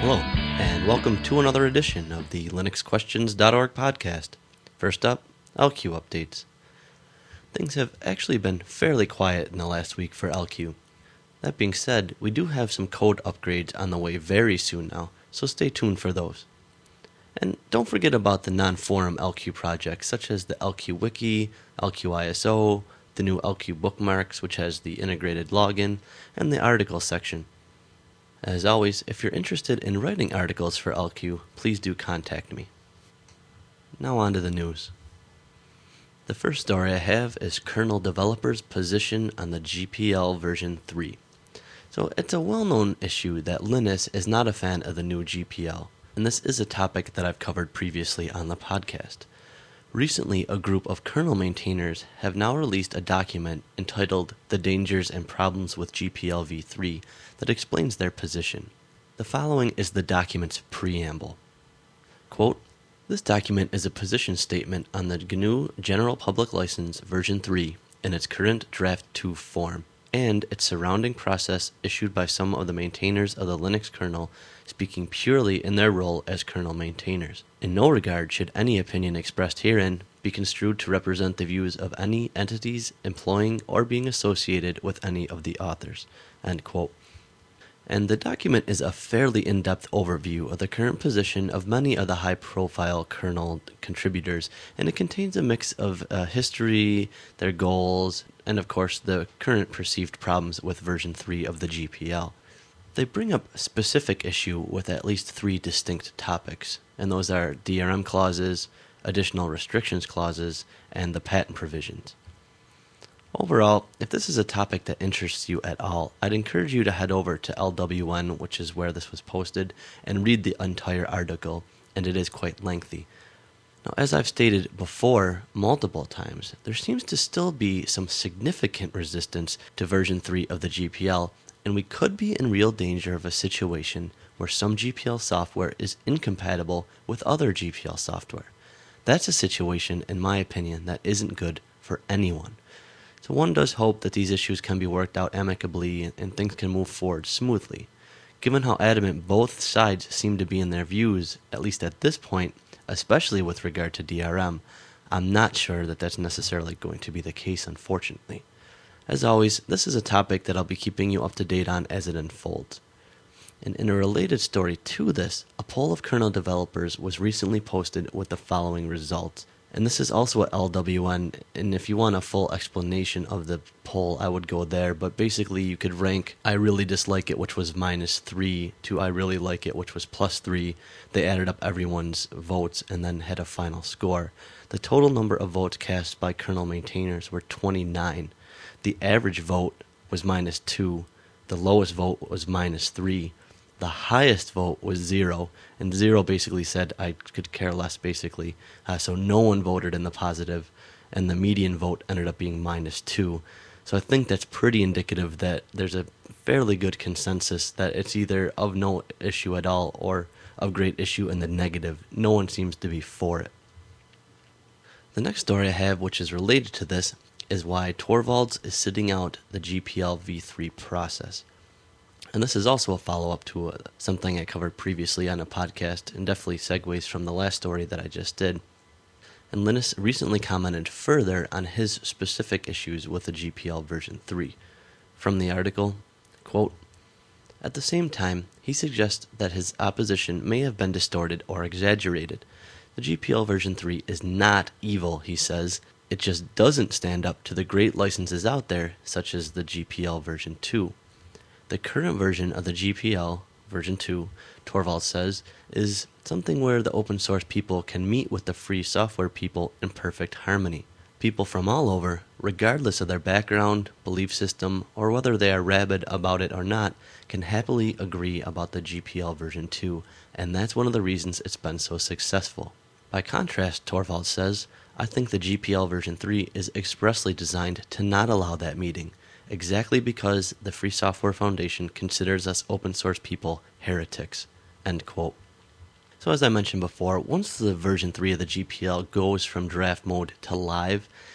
Hello, and welcome to another edition of the LinuxQuestions.org podcast. First up, LQ updates. Things have actually been fairly quiet in the last week for LQ. That being said, we do have some code upgrades on the way very soon now, so stay tuned for those. And don't forget about the non-forum LQ projects such as the LQ Wiki, LQ ISO, the new LQ Bookmarks which has the integrated login, and the articles section. As always, if you're interested in writing articles for LQ, please do contact me. Now on to the news. The first story I have is kernel developers' position on the GPL version 3. So it's a well-known issue that Linus is not a fan of the new GPL, and this is a topic that I've covered previously on the podcast. Recently, a group of kernel maintainers have now released a document entitled The Dangers and Problems with GPL v3 that explains their position. The following is the document's preamble. Quote, "This document is a position statement on the GNU General Public License version 3 in its current draft 2 form, and its surrounding process issued by some of the maintainers of the Linux kernel speaking purely in their role as kernel maintainers. In no regard should any opinion expressed herein be construed to represent the views of any entities employing or being associated with any of the authors." End quote. And the document is a fairly in-depth overview of the current position of many of the high-profile kernel contributors, and it contains a mix of history, their goals, and of course the current perceived problems with version 3 of the GPL. They bring up a specific issue with at least 3 distinct topics, and those are DRM clauses, additional restrictions clauses, and the patent provisions. Overall, if this is a topic that interests you at all, I'd encourage you to head over to LWN, which is where this was posted, and read the entire article, and it is quite lengthy. Now, as I've stated before multiple times, there seems to still be some significant resistance to version 3 of the GPL, and we could be in real danger of a situation where some GPL software is incompatible with other GPL software. That's a situation, in my opinion, that isn't good for anyone. So one does hope that these issues can be worked out amicably and things can move forward smoothly. Given how adamant both sides seem to be in their views, at least at this point, especially with regard to DRM, I'm not sure that that's necessarily going to be the case, unfortunately. As always, this is a topic that I'll be keeping you up to date on as it unfolds. And in a related story to this, a poll of kernel developers was recently posted with the following results. And this is also at LWN, and if you want a full explanation of the poll, I would go there. But basically, you could rank I really dislike it, which was -3, to I really like it, which was +3. They added up everyone's votes and then had a final score. The total number of votes cast by kernel maintainers were 29. The average vote was -2. The lowest vote was -3. The highest vote was 0, and 0 basically said I could care less, basically. So no one voted in the positive, and the median vote ended up being -2. So I think that's pretty indicative that there's a fairly good consensus that it's either of no issue at all or of great issue in the negative. No one seems to be for it. The next story I have, which is related to this, is why Torvalds is sitting out the GPL v3 process. And this is also a follow-up to something I covered previously on a podcast, and definitely segues from the last story that I just did. And Linus recently commented further on his specific issues with the GPL version 3. From the article, quote, "At the same time, he suggests that his opposition may have been distorted or exaggerated. The GPL version 3 is not evil, he says. It just doesn't stand up to the great licenses out there, such as the GPL version 2. The current version of the GPL, version 2, Torvalds says, is something where the open source people can meet with the free software people in perfect harmony. People from all over, regardless of their background, belief system, or whether they are rabid about it or not, can happily agree about the GPL version 2, and that's one of the reasons it's been so successful. By contrast, Torvalds says, I think the GPL version 3 is expressly designed to not allow that meeting, exactly because the Free Software Foundation considers us open source people heretics." End quote. So as I mentioned before, once the version 3 of the GPL goes from draft mode to live,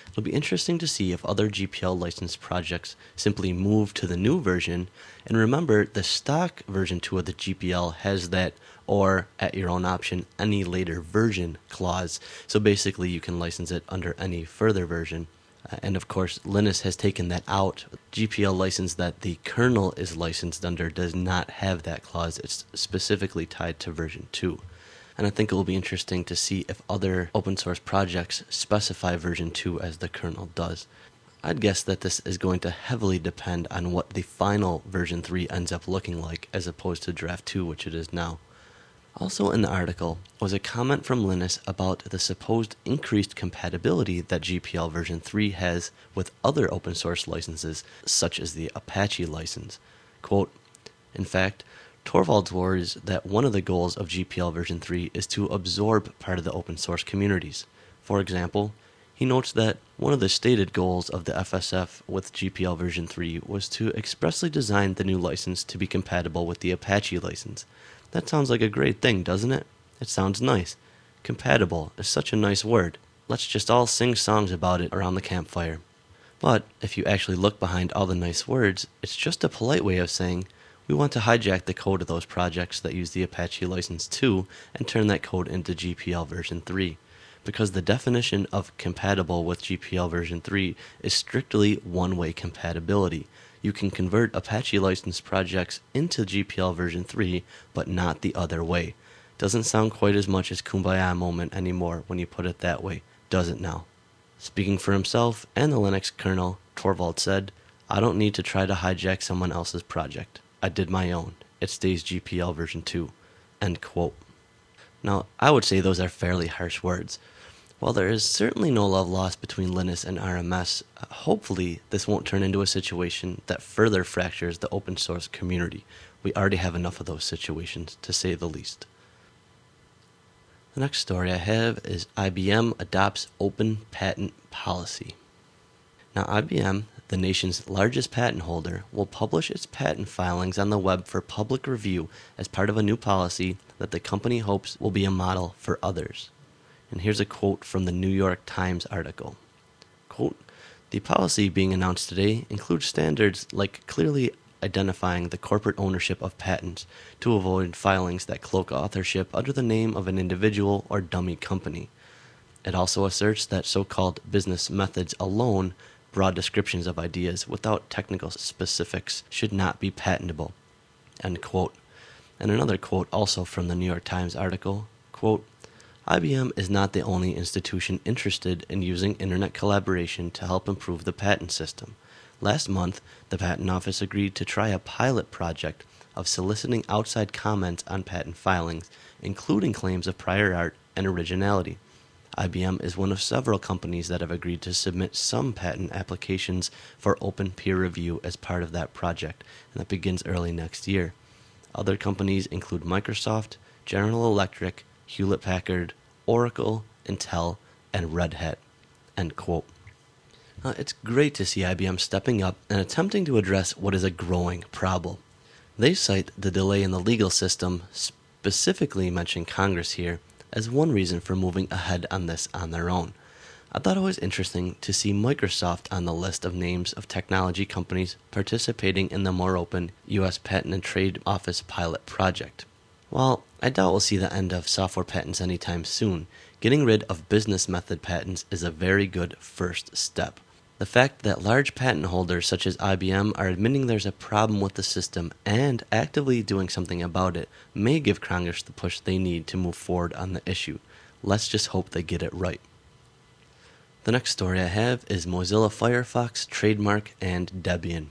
It'll be interesting to see if other GPL licensed projects simply move to the new version, and remember the stock version 2 of the GPL has that or at your own option any later version clause, so basically you can license it under any further version. And of course, Linus has taken that out. GPL license that the kernel is licensed under does not have that clause. It's specifically tied to version 2. And I think it will be interesting to see if other open source projects specify version 2 as the kernel does. I'd guess that this is going to heavily depend on what the final version 3 ends up looking like as opposed to draft 2, which it is now. Also in the article was a comment from Linus about the supposed increased compatibility that GPL version 3 has with other open source licenses, such as the Apache license. Quote, in fact, Torvalds worries that one of the goals of GPL version 3 is to absorb part of the open source communities. For example, he notes that one of the stated goals of the FSF with GPL version 3 was to expressly design the new license to be compatible with the Apache license. That sounds like a great thing, doesn't it? It sounds nice. Compatible is such a nice word. Let's just all sing songs about it around the campfire. But if you actually look behind all the nice words, it's just a polite way of saying, we want to hijack the code of those projects that use the Apache license 2 and turn that code into GPL version 3. Because the definition of compatible with GPL version 3 is strictly one-way compatibility. You can convert Apache licensed projects into GPL version 3, but not the other way. Doesn't sound quite as much as Kumbaya moment anymore when you put it that way, does it now? Speaking for himself and the Linux kernel, Torvald said, I don't need to try to hijack someone else's project. I did my own. It stays GPL version 2. End quote. Now, I would say those are fairly harsh words. While there is certainly no love lost between Linus and RMS, hopefully this won't turn into a situation that further fractures the open source community. We already have enough of those situations, to say the least. The next story I have is IBM adopts open patent policy. Now, IBM, the nation's largest patent holder, will publish its patent filings on the web for public review as part of a new policy that the company hopes will be a model for others. And here's a quote from the New York Times article. Quote, the policy being announced today includes standards like clearly identifying the corporate ownership of patents to avoid filings that cloak authorship under the name of an individual or dummy company. It also asserts that so-called business methods alone, broad descriptions of ideas without technical specifics, should not be patentable. End quote. And another quote also from the New York Times article, quote, IBM is not the only institution interested in using internet collaboration to help improve the patent system. Last month, the Patent Office agreed to try a pilot project of soliciting outside comments on patent filings, including claims of prior art and originality. IBM is one of several companies that have agreed to submit some patent applications for open peer review as part of that project, and that begins early next year. Other companies include Microsoft, General Electric, Hewlett-Packard, Oracle, Intel, and Red Hat. End quote. It's great to see IBM stepping up and attempting to address what is a growing problem. They cite the delay in the legal system, specifically mention Congress here, as one reason for moving ahead on this on their own. I thought it was interesting to see Microsoft on the list of names of technology companies participating in the more open U.S. Patent and Trade Office pilot project. While I doubt we'll see the end of software patents anytime soon, getting rid of business method patents is a very good first step. The fact that large patent holders such as IBM are admitting there's a problem with the system and actively doing something about it may give Congress the push they need to move forward on the issue. Let's just hope they get it right. The next story I have is Mozilla Firefox trademark and Debian.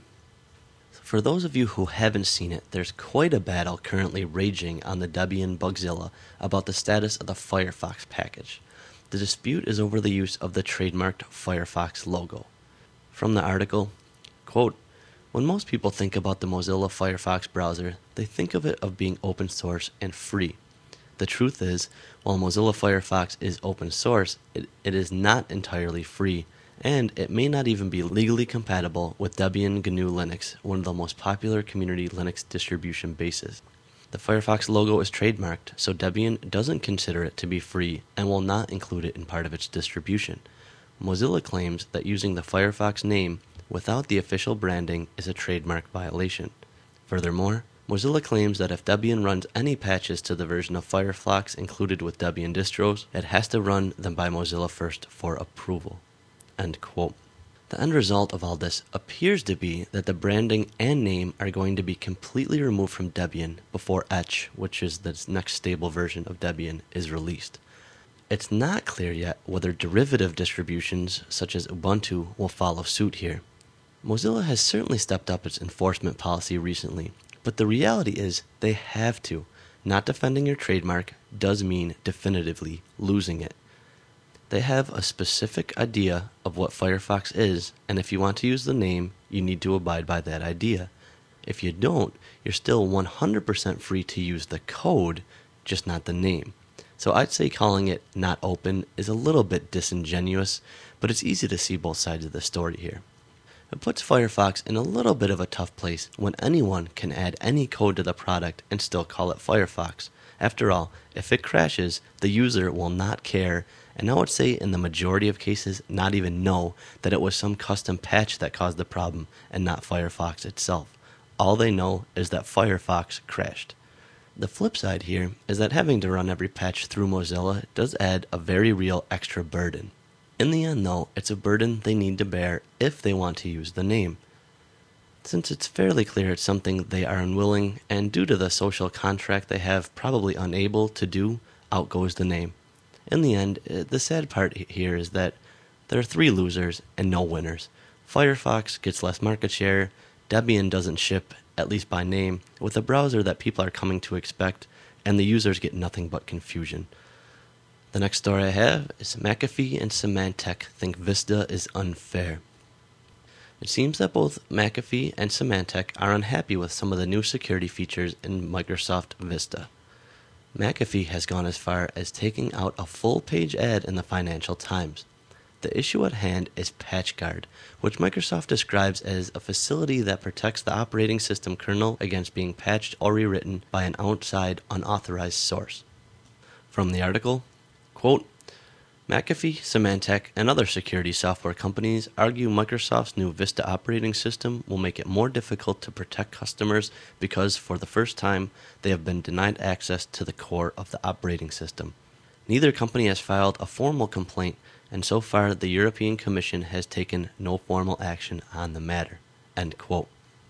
For those of you who haven't seen it, there's quite a battle currently raging on the Debian Bugzilla about the status of the Firefox package. The dispute is over the use of the trademarked Firefox logo. From the article, quote, when most people think about the Mozilla Firefox browser, they think of it of being open source and free. The truth is, while Mozilla Firefox is open source, it is not entirely free, and it may not even be legally compatible with Debian GNU Linux, one of the most popular community Linux distribution bases. The Firefox logo is trademarked, so Debian doesn't consider it to be free and will not include it in part of its distribution. Mozilla claims that using the Firefox name without the official branding is a trademark violation. Furthermore, Mozilla claims that if Debian runs any patches to the version of Firefox included with Debian distros, it has to run them by Mozilla first for approval. End quote. The end result of all this appears to be that the branding and name are going to be completely removed from Debian before Etch, which is the next stable version of Debian, is released. It's not clear yet whether derivative distributions such as Ubuntu will follow suit here. Mozilla has certainly stepped up its enforcement policy recently, but the reality is they have to. Not defending your trademark does mean definitively losing it. They have a specific idea of what Firefox is, and if you want to use the name, you need to abide by that idea. If you don't, you're still 100% free to use the code, just not the name. So I'd say calling it not open is a little bit disingenuous, but it's easy to see both sides of the story here. It puts Firefox in a little bit of a tough place when anyone can add any code to the product and still call it Firefox. After all, if it crashes, the user will not care, and I would say in the majority of cases not even know that it was some custom patch that caused the problem and not Firefox itself. All they know is that Firefox crashed. The flip side here is that having to run every patch through Mozilla does add a very real extra burden. In the end, though, it's a burden they need to bear if they want to use the name. Since it's fairly clear it's something they are unwilling, and due to the social contract they have probably unable to do, out goes the name. In the end, the sad part here is that there are 3 losers and no winners. Firefox gets less market share, Debian doesn't ship, at least by name, with a browser that people are coming to expect, and the users get nothing but confusion. The next story I have is McAfee and Symantec think Vista is unfair. It seems that both McAfee and Symantec are unhappy with some of the new security features in Microsoft Vista. McAfee has gone as far as taking out a full-page ad in the Financial Times. The issue at hand is PatchGuard, which Microsoft describes as a facility that protects the operating system kernel against being patched or rewritten by an outside unauthorized source. From the article, quote, McAfee, Symantec, and other security software companies argue Microsoft's new Vista operating system will make it more difficult to protect customers because, for the first time, they have been denied access to the core of the operating system. Neither company has filed a formal complaint, and so far the European Commission has taken no formal action on the matter. End quote.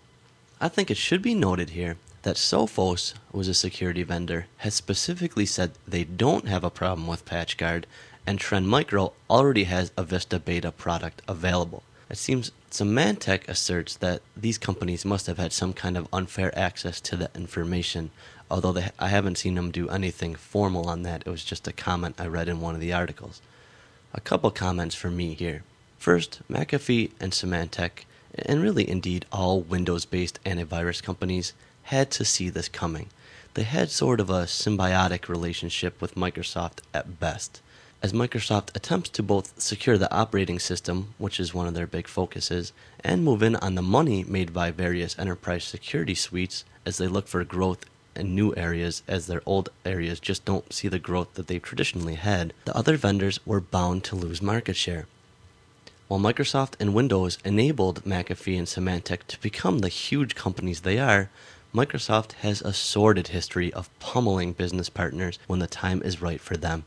I think it should be noted here that Sophos, who is a security vendor, has specifically said they don't have a problem with PatchGuard, and Trend Micro already has a Vista beta product available. It seems Symantec asserts that these companies must have had some kind of unfair access to the information, although I haven't seen them do anything formal on that. It was just a comment I read in one of the articles. A couple comments for me here. First, McAfee and Symantec, and really indeed all Windows-based antivirus companies, had to see this coming. They had sort of a symbiotic relationship with Microsoft at best. As Microsoft attempts to both secure the operating system, which is one of their big focuses, and move in on the money made by various enterprise security suites as they look for growth in new areas as their old areas just don't see the growth that they've traditionally had, the other vendors were bound to lose market share. While Microsoft and Windows enabled McAfee and Symantec to become the huge companies they are, Microsoft has a sordid history of pummeling business partners when the time is right for them.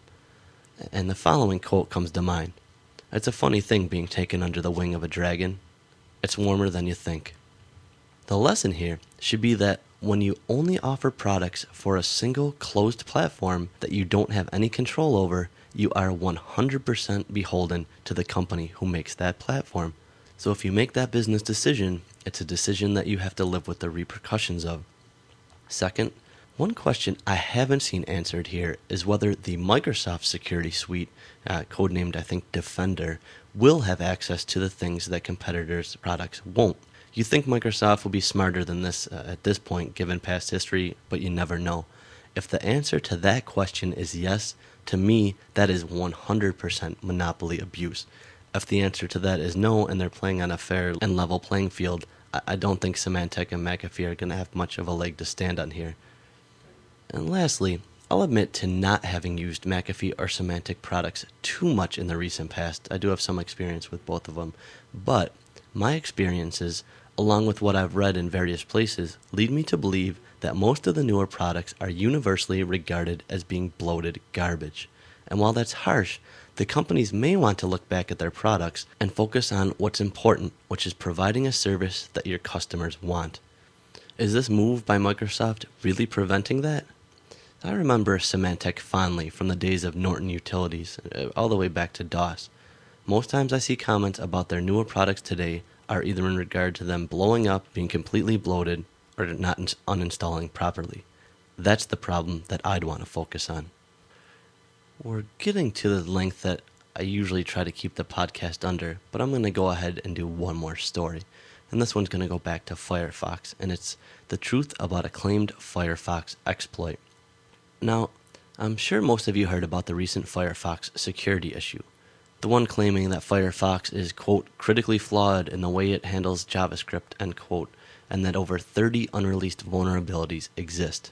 And the following quote comes to mind. It's a funny thing being taken under the wing of a dragon. It's warmer than you think. The lesson here should be that when you only offer products for a single closed platform that you don't have any control over, you are 100% beholden to the company who makes that platform. So if you make that business decision, it's a decision that you have to live with the repercussions of. Second, one question I haven't seen answered here is whether the Microsoft Security Suite, codenamed I think Defender, will have access to the things that competitors' products won't. You think Microsoft will be smarter than this at this point given past history, but you never know. If the answer to that question is yes, to me that is 100% monopoly abuse. If the answer to that is no and they're playing on a fair and level playing field, I don't think Symantec and McAfee are going to have much of a leg to stand on here. And lastly, I'll admit to not having used McAfee or Symantec products too much in the recent past. I do have some experience with both of them, but my experiences, along with what I've read in various places, lead me to believe that most of the newer products are universally regarded as being bloated garbage. And while that's harsh, the companies may want to look back at their products and focus on what's important, which is providing a service that your customers want. Is this move by Microsoft really preventing that? I remember Symantec fondly from the days of Norton Utilities, all the way back to DOS. Most times I see comments about their newer products today are either in regard to them blowing up, being completely bloated, or not uninstalling properly. That's the problem that I'd want to focus on. We're getting to the length that I usually try to keep the podcast under, but I'm going to go ahead and do one more story. And this one's going to go back to Firefox, and it's the truth about a claimed Firefox exploit. Now, I'm sure most of you heard about the recent Firefox security issue. The one claiming that Firefox is, quote, critically flawed in the way it handles JavaScript, end quote, and that over 30 unreleased vulnerabilities exist.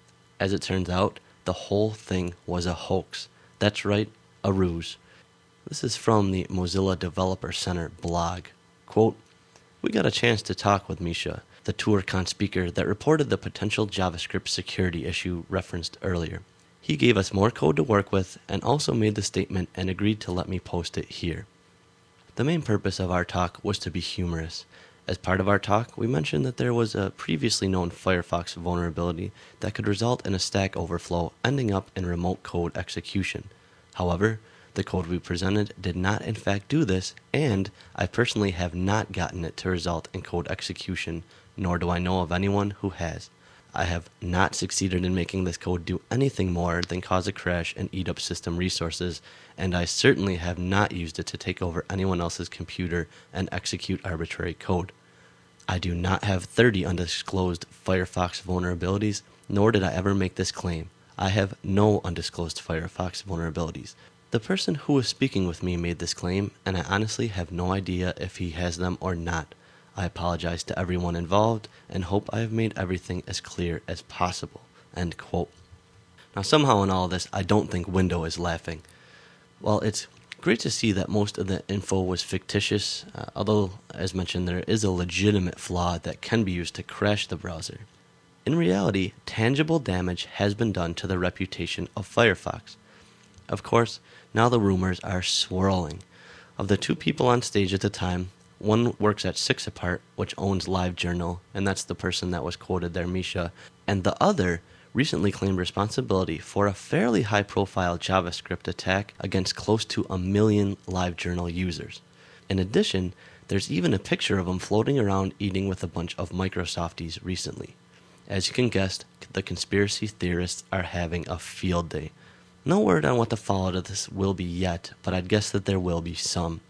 As it turns out, the whole thing was a hoax. That's right, a ruse. This is from the Mozilla Developer Center blog. Quote, we got a chance to talk with Misha, the TourCon speaker that reported the potential JavaScript security issue referenced earlier. He gave us more code to work with and also made the statement and agreed to let me post it here. The main purpose of our talk was to be humorous. As part of our talk, we mentioned that there was a previously known Firefox vulnerability that could result in a Stack Overflow ending up in remote code execution. However, the code we presented did not in fact do this, and I personally have not gotten it to result in code execution, nor do I know of anyone who has. I have not succeeded in making this code do anything more than cause a crash and eat up system resources, and I certainly have not used it to take over anyone else's computer and execute arbitrary code. I do not have 30 undisclosed Firefox vulnerabilities, nor did I ever make this claim. I have no undisclosed Firefox vulnerabilities. The person who was speaking with me made this claim, and I honestly have no idea if he has them or not. I apologize to everyone involved and hope I have made everything as clear as possible. End quote. Now, somehow in all this, I don't think Windows is laughing. Well, it's great to see that most of the info was fictitious, although, as mentioned, there is a legitimate flaw that can be used to crash the browser. In reality, tangible damage has been done to the reputation of Firefox. Of course, now the rumors are swirling. Of the two people on stage at the time, one works at 6apart, which owns LiveJournal, and that's the person that was quoted there, Misha, and the other recently claimed responsibility for a fairly high-profile JavaScript attack against close to 1 million LiveJournal users. In addition, there's even a picture of him floating around eating with a bunch of Microsofties recently. As you can guess, the conspiracy theorists are having a field day. No word on what the fallout of this will be yet, but I'd guess that there will be some.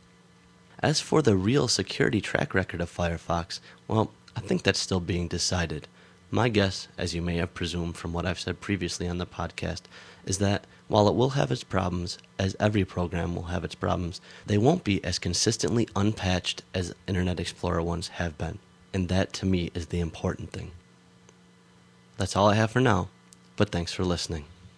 As for the real security track record of Firefox, well, I think that's still being decided. My guess, as you may have presumed from what I've said previously on the podcast, is that while it will have its problems, as every program will have its problems, they won't be as consistently unpatched as Internet Explorer ones have been. And that, to me, is the important thing. That's all I have for now, but thanks for listening.